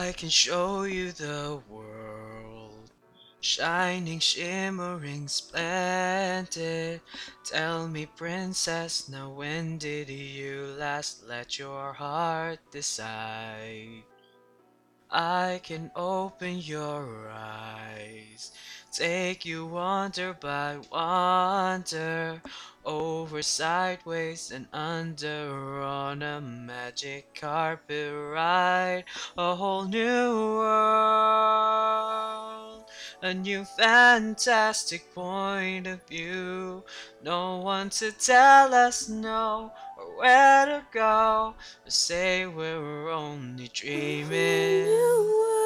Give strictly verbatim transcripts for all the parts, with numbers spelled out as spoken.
I can show you the world, shining, shimmering, splendid. Tell me, princess, now when did you last let your heart decide? I can open your eyes, take you wonder by wonder, over, sideways, and under on a magic carpet ride. A whole new world, a new fantastic point of view. No one to tell us no or where to go, but say we're only dreaming. New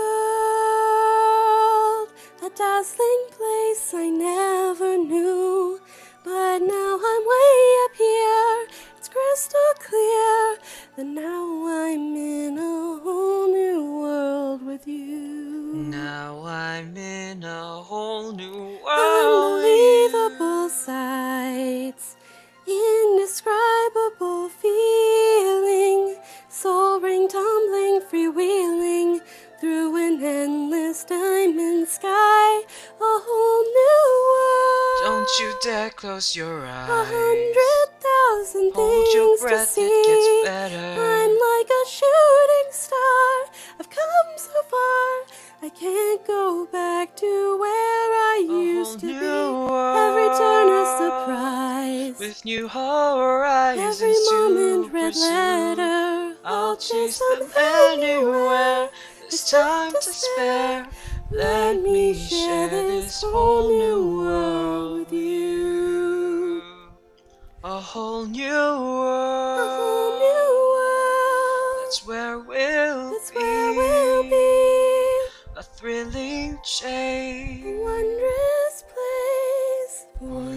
world, a dazzling place I never knew. But now I'm way up here, it's crystal clear that now I'm in a whole new world with you. Now I'm in a whole new world. Unbelievable sights, indescribable feeling, soaring, tumbling, freewheeling through an endless diamond sky. A whole new world. Don't you dare close your A eyes. hundred thousand Hold your things breath, to see. it gets better. I'm like a shooting star. I've come so far. I can't go back to where I A used whole to be. new world. Every turn a surprise. With new horizons Every to moment red pursue. letter. I'll chase them anywhere. There's time to spare. Let me share this whole new world with you. A whole new world. A whole new world. That's where we'll That's be. where we'll be. A thrilling A change. wondrous place.